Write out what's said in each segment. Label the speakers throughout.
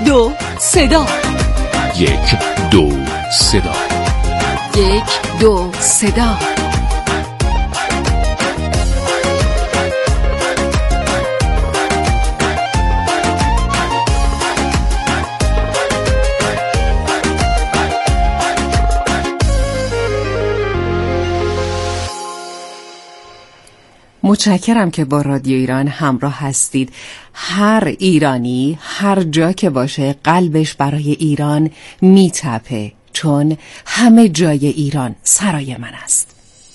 Speaker 1: دو صدا.
Speaker 2: 1 2 صدا.
Speaker 1: 1 2 صدا. متشکرم که با رادیو ایران همراه هستید. هر ایرانی هر جا که باشه قلبش برای ایران میتپه، چون همه جای ایران سرای من است.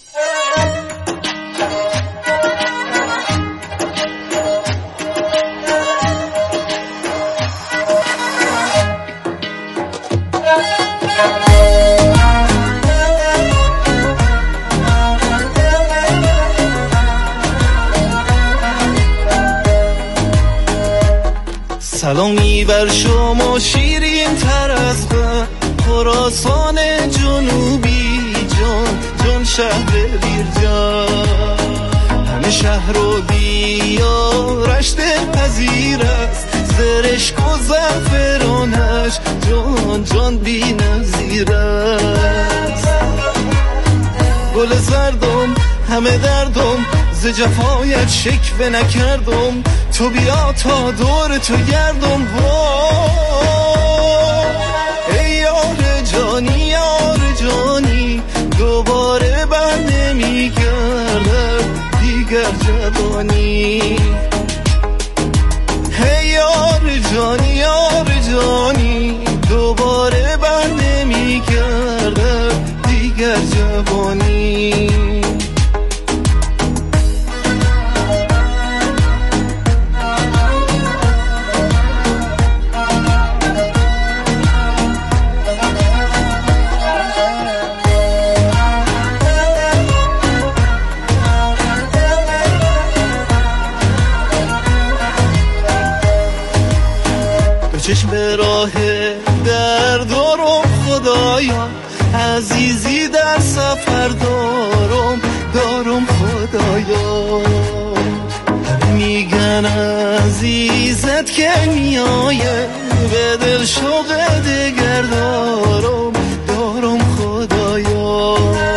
Speaker 3: سلامی بر شما شیرین تر از خراسان جنوبی، جان شهر بیرجان. همه شهر و دیارش دلپذیر است، زرشک و زعفرانش جان بی نظیر است. گل زردم همه دردم، ز جفایت شکوه نکردم، تو بیا تا دور تو گردم. ای یار جانی یار جانی، دوباره بر نمیگردد دیگر جوانی. ای یار جانی یار جانی، دوباره بر نمیگردد دیگر جوانی. چشم به راه در دارم خدایا، عزیزی در سفر دارم خدایا. میگن عزیزت که میایه، به دل شوق دگر دارم خدایا.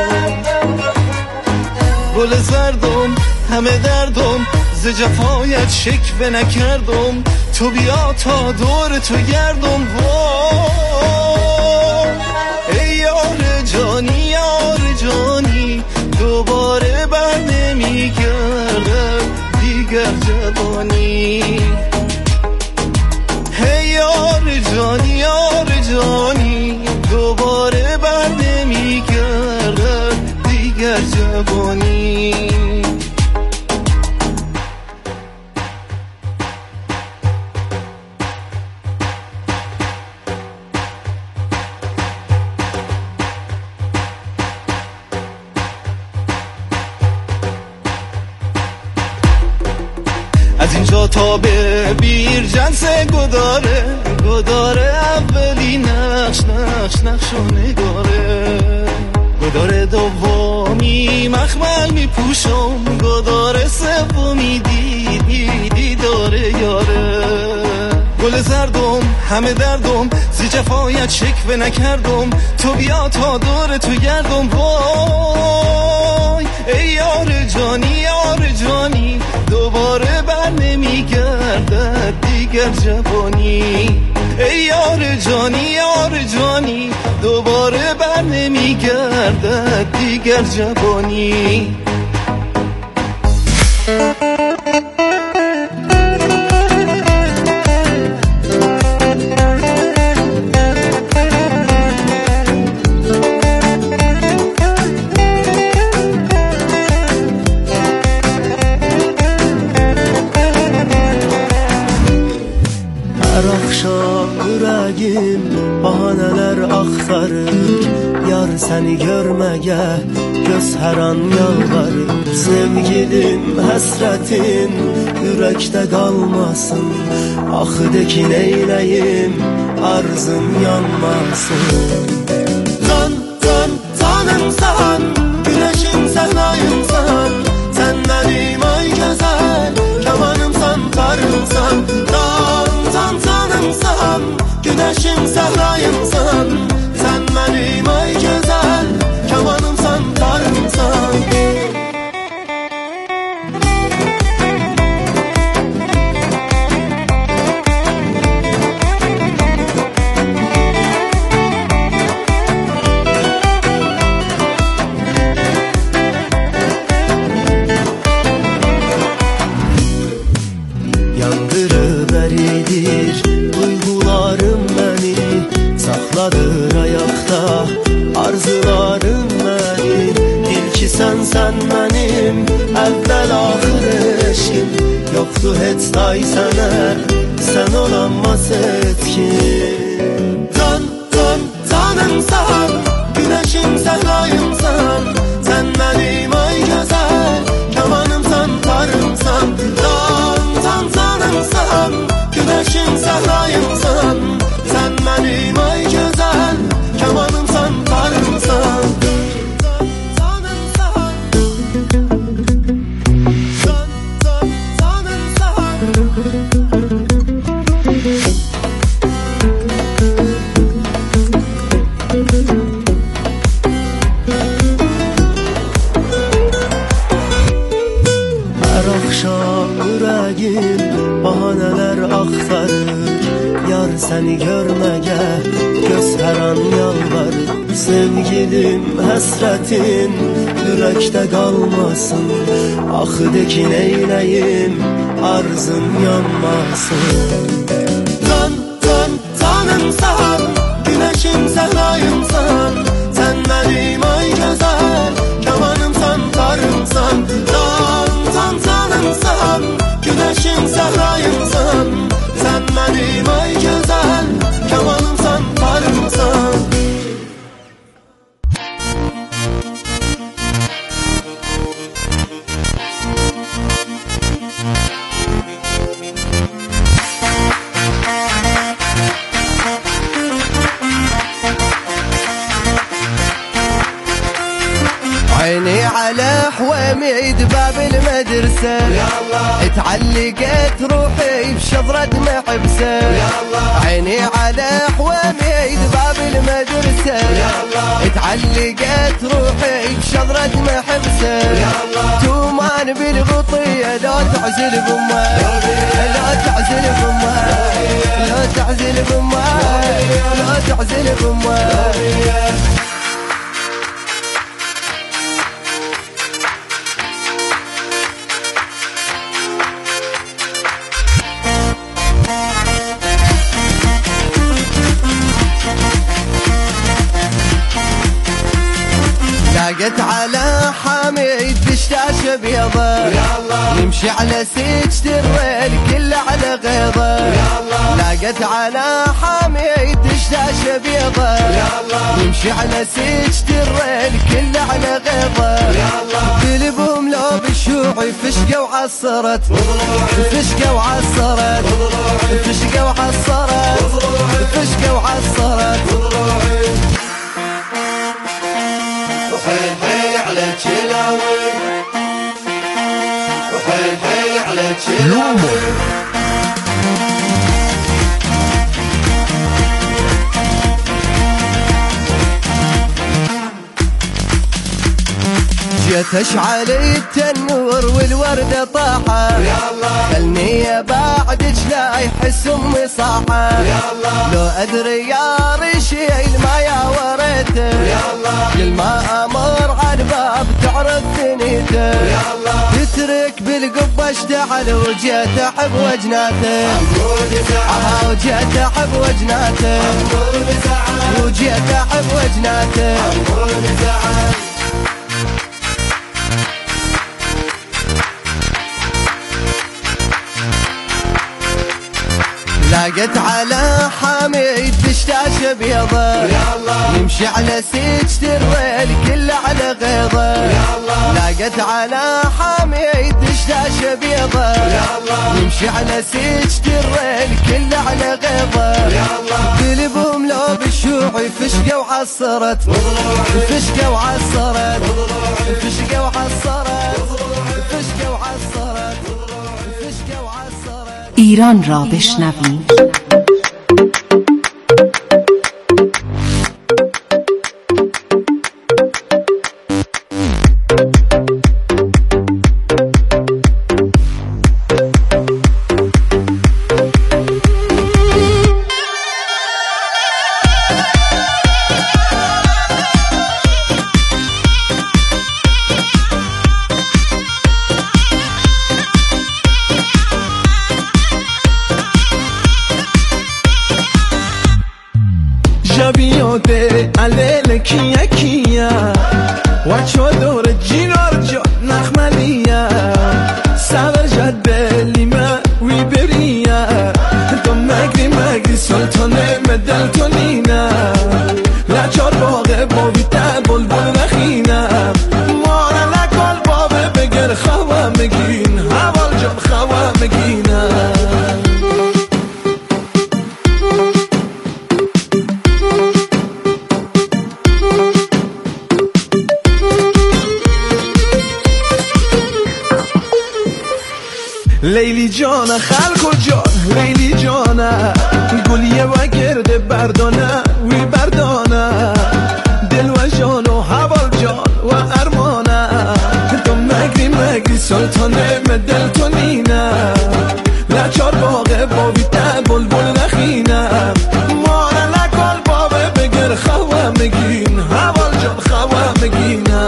Speaker 3: گل زردم همه دردم، ز جفایت شکوه نکردم، تو بیا تا دور تو گردم. ای یار جانی یار جانی، دوباره بر نمیگردد دیگر جوانی. ای یار جانی یار جانی، دوباره بر نمیگردد دیگر جوانی. از اینجا تا به بیرجنس گداره اولی نقش و نگاره. گداره دومی مخمل میپوشم، گداره سومی دیداره یاره. گل زردم همه دردم، زی جفایت شکوه نکردم، تو بیا تا دور تو گردم. وای ای یار جانی یار جانی، دوباره بر نمیگردد دیگر جوانی. ای یار جانی یار جانی، دوباره بر نمیگردد دیگر جوانی.
Speaker 4: Bahaneler aktarır, yar seni görmeye göz her an yalvarır. Sevgilim hasretin yürekte kalmasın, ah de ki neyleyim arzım yanmasın. Tanımsan, güneşimsen ayımsan, sen benim ay güzel kemanımsan karımsan. Tanımsan yoxdur heç tay sənə, sən olanmasız ki. Can, can, canımsan, güneşimsən, ayımsan, sən mənim ay gözəl, kamanımsan, tarımsan. Can, can, canımsan, güneşimsən, ayımsan, sən mənim ay gözəl, kamanımsan, tarımsan. Bahaneler axtarır, yar səni görməyə göz hər an yalvarır. Sevgilim, həsrətin ürəkdə qalmasın, axı de ki neyləyim, arzım yanmasın. Can, can, canımsan, güneşimsən, ayımsan, sən mənim ay gözəl, kamanımsan, tarımsan. Can, can, canımsan, güneşimsən, ayımsan, sən mənim ay gözəl, kamanımsan, tarımsan.
Speaker 5: عيني على حواميد باب المدرسة، اتعلقت روحي بشظرة محبسة. عيني على حواميد باب المدرسة، اتعلقت روحي بشظرة محبسة. تومان بالغطية لا تعزل بمها، لا تعزل بمها، لا تعزل بمها، لا تعزل بمها. لاقت على حميد دشداشة بيضة، نمشي على سجد الريل كله على غيضة. لاقت على حميد دشداشة بيضة، نمشي على سجد الريل كله على غيضة. قلبهم لو بالشوعي فشقة وعصرت، فشقة وعصرت، فشقة وعصرت، فشقة وعصرت.
Speaker 4: وحيل حيل على تشلاوي، وحيل حيل على تشلاوي.
Speaker 5: جيت اشعل التنور والوردة طاحة، خلني بعدك لا يحس امي صاحة. لو ادري يا رشيل ما يا وريته، كل ما امر على الباب تعرف ثنيته. تترك بالقبة اشتعل وجيت احب وجناته، وجيت احب وجناته، وجيت احب وجناته. لاقت على حميد دشداشة بيضة، يمشي على سجد الريل كله على غيضة. لاقت على حميد دشداشة بيضة، يمشي على سجد الريل كله على غيضة. قلبهم لو بالشوعي فشقة وعصرت، فشقة وعصرت، فشقة وعصرت، فشقة وعصرت، فشقة وعصرت.
Speaker 1: ایران را بشنوید.
Speaker 3: بیاده علیل کیا کیا و چادر جینار جا نخملیا سبر جد لیمه لیلی جان خلق جان لیلی جان گلیه و گرده بردانه وی بردانه دل و جان و حوال جان و ارمانه تو مگری سلطانه دل تو نینه لچار باغه باوی ده بلبل نخینه مانه لکال بابه بگر خواه مگین حوال جان خواه مگینه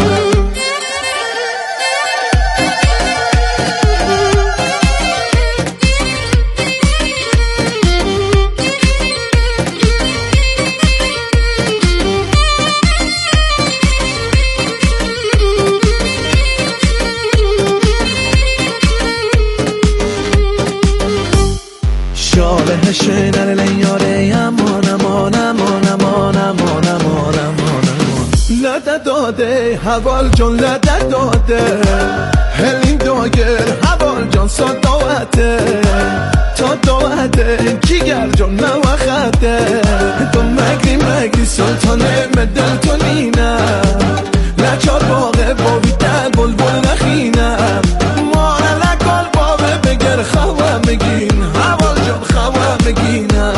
Speaker 3: شنر لیاره امان امان امان امان امان امان امان لده داده حوال جان لده داده هلین داگر حوال جان ساد داوته تا داوته جیگر جان نوخته تو مگری سلطانه مدل تو نینه لچار باغه باوی ده بلبل نخینه مانه لکال بابه بگر خواه مگین حوال جان خواه مگینه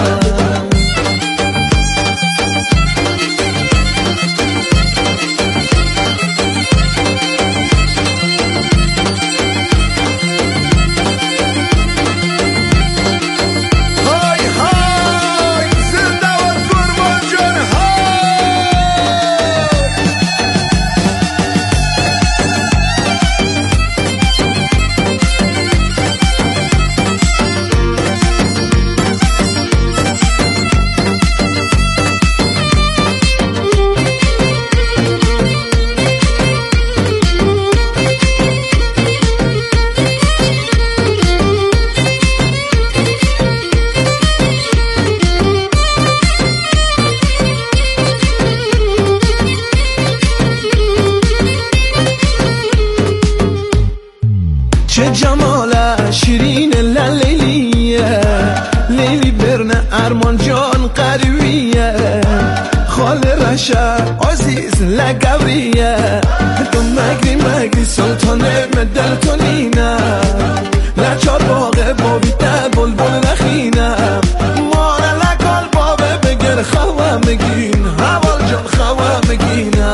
Speaker 3: چه جماله شیرین لیلیه لیلی برنه ارمان جان قریبیه خال رشه عزیز لگوریه تو مگری سلطانه مدل تو نینه لچار باغه باوی ده بلبل نخینه مانه لکال بابه بگر خواه مگین حوال جان خواه مگینه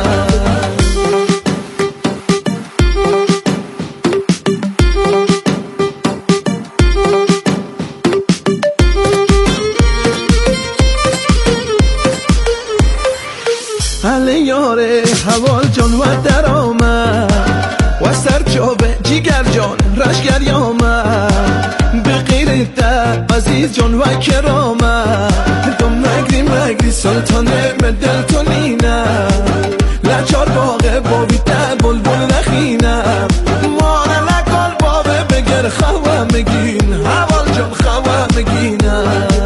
Speaker 3: یاره حوال جان و درامه و سرچوبه جیگر جان رشگر یامه به غیرت عزیز جان و کرامه تو مگری سلطانه مدل تو نینه لچار باغه باوی ده بلبل نخینه مانه لکال بابه بگر خواه مگین حوال جان خواه مگینه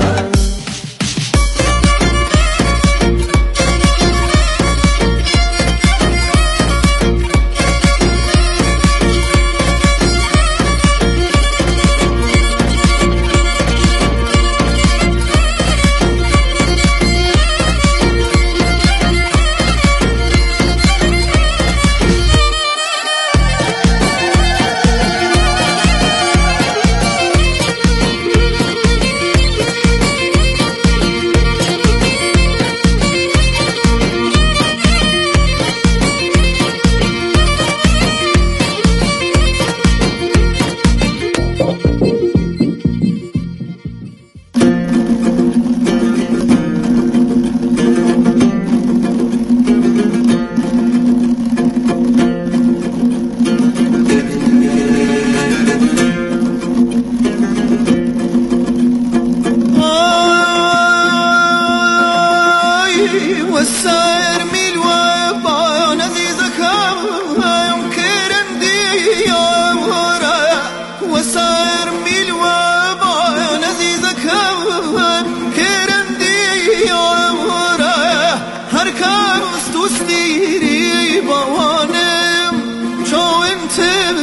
Speaker 3: والسائر ميل وبايان عزيزك يمكن اندي يا ورايا والسائر ميل وبايان عزيزك يمكن اندي يا ورايا هركان استوسنيري بوانم شو انت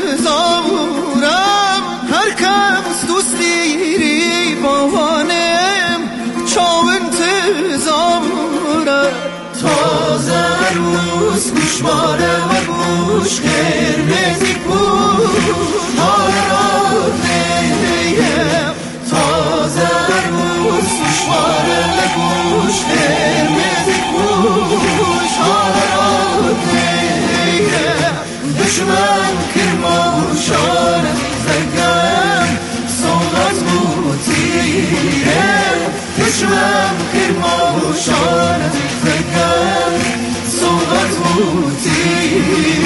Speaker 3: زورم هركان استوسنيري بوانم شو انت زورم تازه روز گوشواره و گوش قرمزی بود حال را دشمن خیرما و شانه زگم صحبت بودی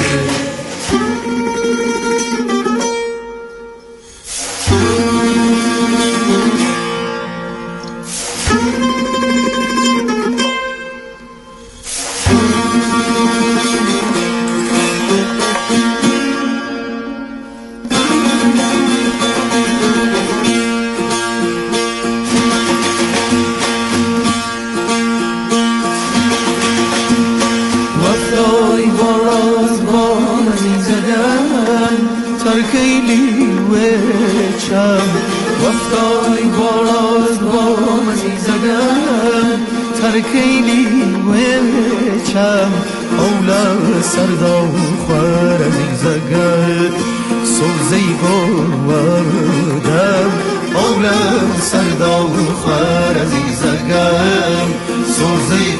Speaker 6: خیلی وچم وقتای باراز با منی زدم ترکیلی وچم اولا سردا خوار زگد سوزی گوردم اولا سردا خوار زگد سوزی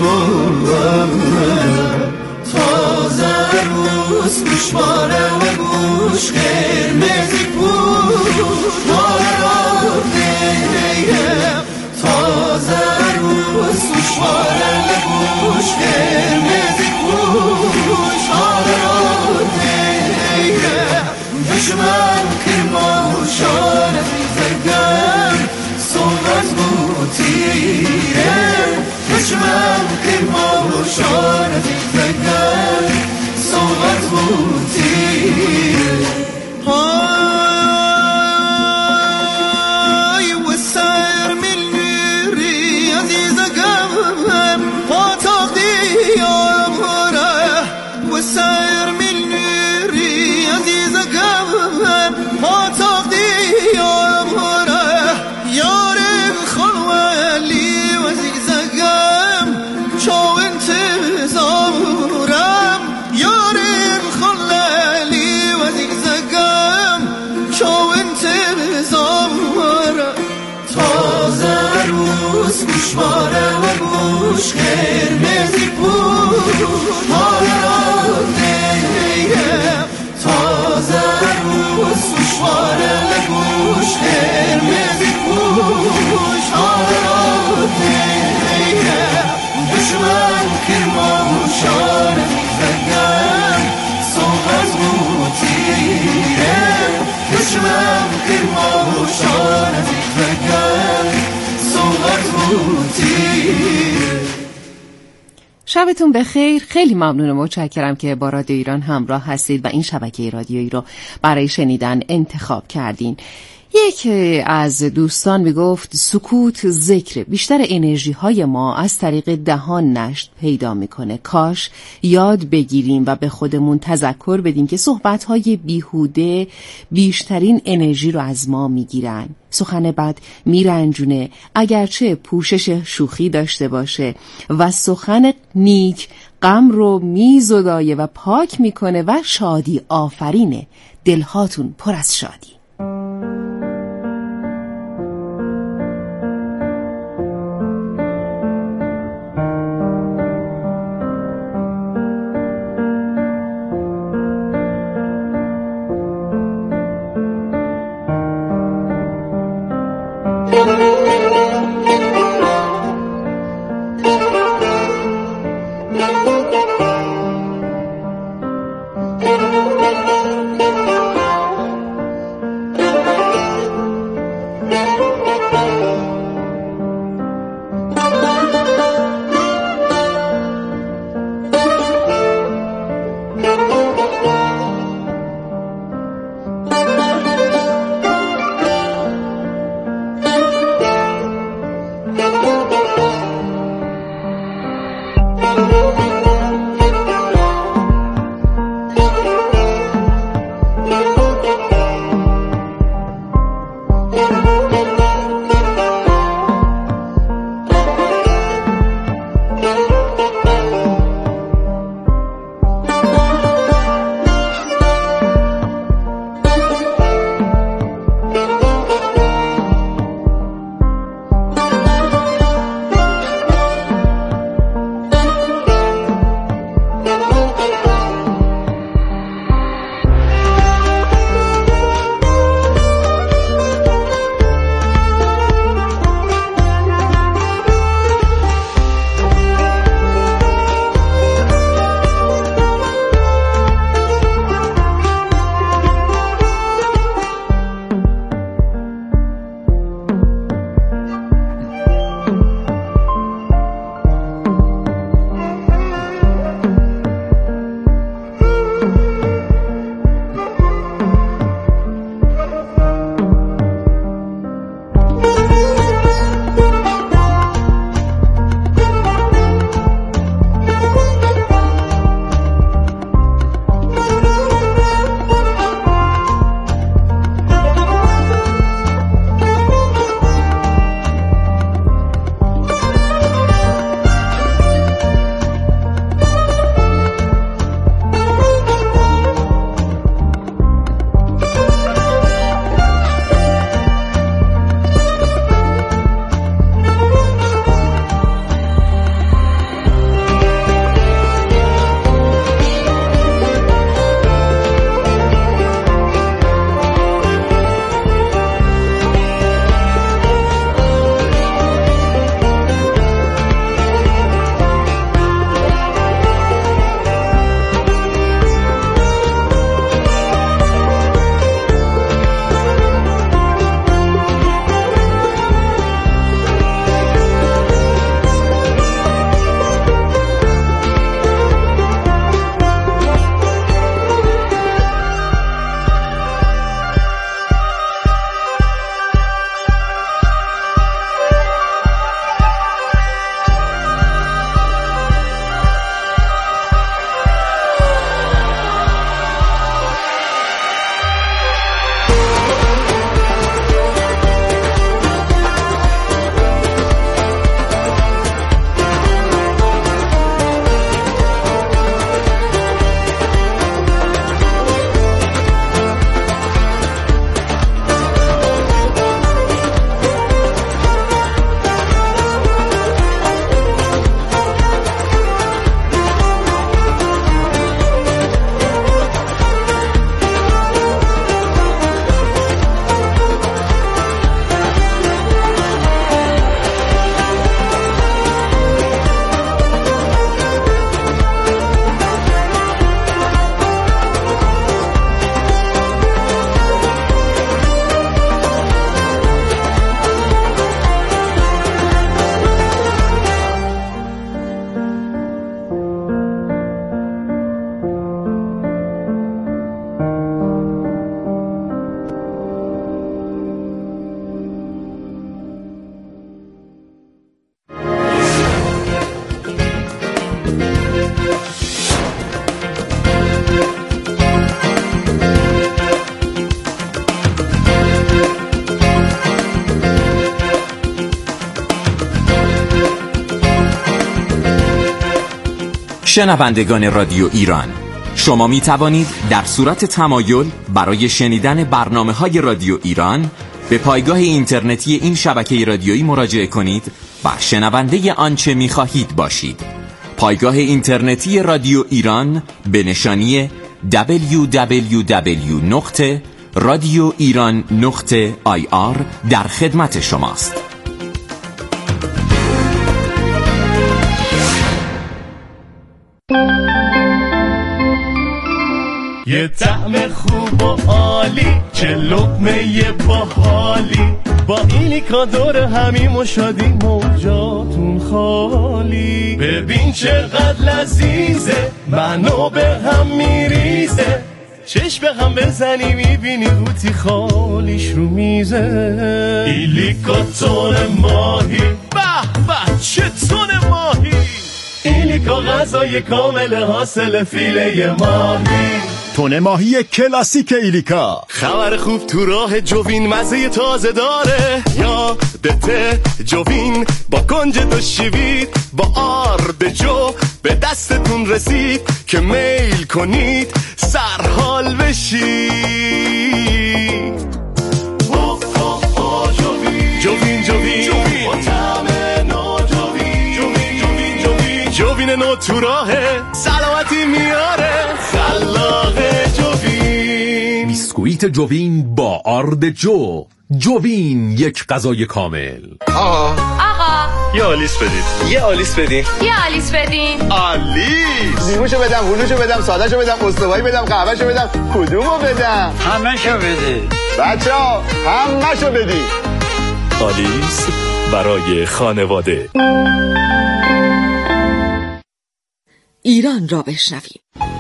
Speaker 6: گوردم تازه روز گوشواره و گوش قرمزی پوش مارا دیم تازه روز گوشواره و گوش قرمزی پوش مارا دیم دشمن کرما و شانه زگم صحبت بودیه دشمن کرما و شانه زگم صحبت بودیه آی و سر ملنیری عزیز گم پاتاق دیاره و سر ملنیری عزیز گم پاتاق دیاره یار خلولی و عزیز گم چو انتظارم یار خلولی و عزیز گم چو انتظارم تازه روز گوشواره و گوش قرمزی پوش مارا دیم تازه روز گوشواره و گوش قرمزی پوش مارا دیم دشمن کرما و شانه زگم صحبت بودیه دشمن کرما و شانه زگم صحبت بودیه.
Speaker 1: شبتون بخیر. خیلی ممنون و متشکرم که با رادیو ایران همراه هستید و این شبکه رادیویی رو برای شنیدن انتخاب کردین. یک از دوستان میگفت سکوت ذکر بیشتر انرژی های ما از طریق دهان نشت پیدا میکنه. کاش یاد بگیریم و به خودمون تذکر بدیم که صحبت های بیهوده بیشترین انرژی رو از ما میگیرن. سخن بد میرنجونه اگرچه پوشش شوخی داشته باشه و سخن نیک غم رو میزدایه و پاک میکنه و شادی آفرینه. دلهاتون پر از شادی.
Speaker 7: شنوندگان رادیو ایران، شما می توانید در صورت تمایل برای شنیدن برنامه‌های رادیو ایران به پایگاه اینترنتی این شبکه رادیویی مراجعه کنید و شنونده آنچه می خواهید باشید. پایگاه اینترنتی رادیو ایران به نشانی www.radioiran.ir در خدمت شماست.
Speaker 8: یه طعم خوب و عالی، چه لقمه باحالی، با ایلیکا دور همیم و شادی موجاتون خالی. ببین چقدر لذیذه، منو به هم میریزه، چشم به هم بزنی میبینی قوطی خالیش رو میزه. ایلیکا تون ماهی، به به چه تون ماهی، ایلیکا غذای کامل حاصل فیله ماهی.
Speaker 9: تون ماهی کلاسیک ایلیکا.
Speaker 8: خبر خوب تو راه جوین، مزه تازه داره، یادته جوین با کنج دو شیوید، با آرد جو به دستتون رسید که میل کنید سرحال بشید. جوین جوین با طعم نو، جوین نو تو راهه، سلامتی میاره، خلاقه جوین.
Speaker 2: بیسکویت جوین با آرد جو. جوین، یک غذای کامل.
Speaker 10: آقا
Speaker 8: یه آلیس بدید، یه آلیس بدین،
Speaker 10: یه آلیس بدین.
Speaker 8: آلیس.
Speaker 11: لیموشو بدم، هلوشو بدم، سادهشو بدم، استوایی بدم، قهوهشو بدم، کدومو بدم؟
Speaker 12: همه‌شو بده
Speaker 11: بچه‌ها، همه‌شو بدید.
Speaker 8: آلیس برای خانواده.
Speaker 13: ایران را بشنویم.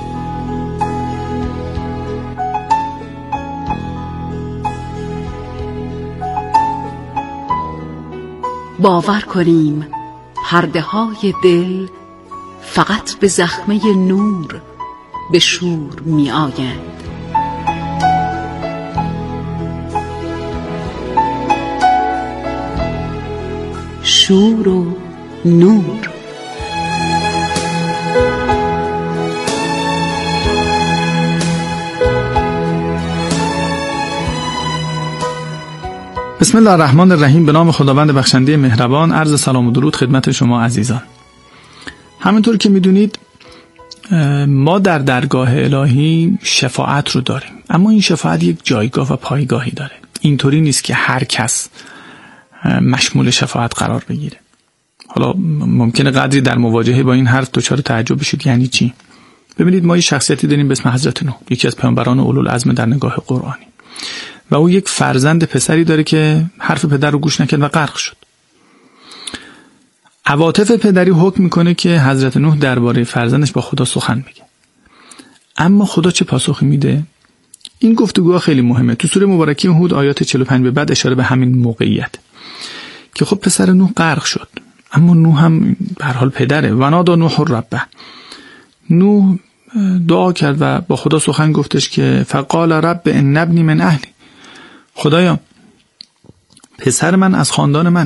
Speaker 1: باور کنیم پرده های دل فقط به زخمه نور به شور می آیند. شور و نور.
Speaker 14: بسم الله الرحمن الرحیم. به نام خداوند بخشنده مهربان. عرض سلام و درود خدمت شما عزیزان. همونطور که میدونید ما در درگاه الهی شفاعت رو داریم، اما این شفاعت یک جایگاه و پایگاهی داره. اینطوری نیست که هر کس مشمول شفاعت قرار بگیره. حالا ممکنه قدری در مواجهه با این حرف دچار تعجب بشید. یعنی چی؟ ببینید ما یه شخصیتی داریم به اسم حضرت نوح، یکی از پیامبران اولوالعزم در نگاه قرآنی، و او یک فرزند پسری داره که حرف پدر رو گوش نکرد و غرق شد. عواطف پدری حکم میکنه که حضرت نوح درباره فرزندش با خدا سخن بگه. اما خدا چه پاسخی میده؟ این گفتگوها خیلی مهمه. تو سوره مبارکه هود آیات 45 به بعد اشاره به همین موقعیت که خب پسر نوح غرق شد، اما نوح هم به هر حال پدره. و نادى نوح ربه. نوح دعا کرد و با خدا سخن گفتش که فقال رب ان ابنی من اهلی. خدایا پسر من از خاندان من.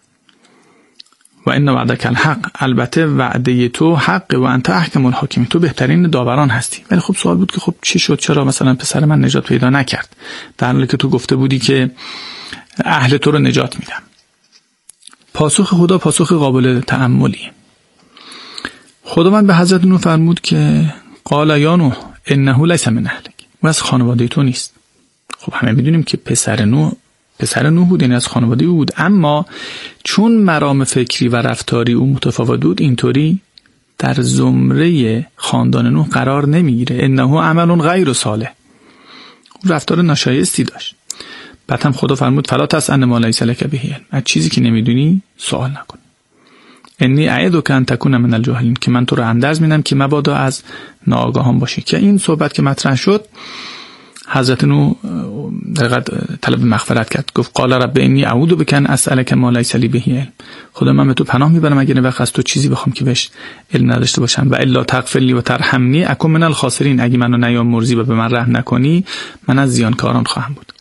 Speaker 14: و ان وعدک الحق. البته وعده تو حق و انت احکم الحاکمین. تو بهترین داوران هستی. ولی خب سوال بود که خب چی شد؟ چرا مثلا پسر من نجات پیدا نکرد در حالی که تو گفته بودی که اهل تو رو نجات میدم؟ پاسخ خدا پاسخ قابل تأملیه. خداوند به حضرت نوح فرمود که قال یا نوح انه لیس من اهلک. او از خانواده تو نیست. خب همه میدونیم که پسر نوح بود، یعنی از خانواده او بود، اما چون مرام فکری و رفتاری او متفاوت بود اینطوری در زمره خاندان نوح قرار نمیگیره. انه عمل غیر صالح. او رفتار ناشایستی داشت. بعد هم خدا فرمود فلا تسألن ما لیس لک به علم. از چیزی که نمیدونی سوال نکن. انی اعدک ان تکون من الجاهلین. که من تو رو اندرز میدم که مبادا از ناآگاهان باشی. که این صحبت که مطرح شد حضرت نوح طلب مغفرت کرد. گفت قال رب انی اعوذ بک ان اسألک ما لیس لی به علم. خدا من به تو پناه میبرم اگر وقت از تو چیزی بخوام که بهش علم نداشته باشم. و الا تغفر لی و ترحمنی اکن من الخاسرین. اگه منو نیامرزی و به من رحم نکنی من از زیانکاران خواهم بود.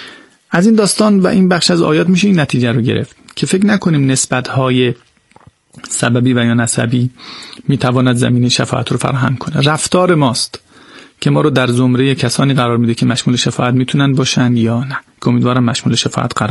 Speaker 14: از این داستان و این بخش از آیات میشه این نتیجه رو گرفت که فکر نکنیم نسبت‌های سببی و یا نسبی میتواند زمینه شفاعت رو فراهم کنه. رفتار ماست که ما رو در زمره کسانی قرار میده که مشمول شفاعت میتونن باشن یا نه، که امیدوارم مشمول شفاعت قرار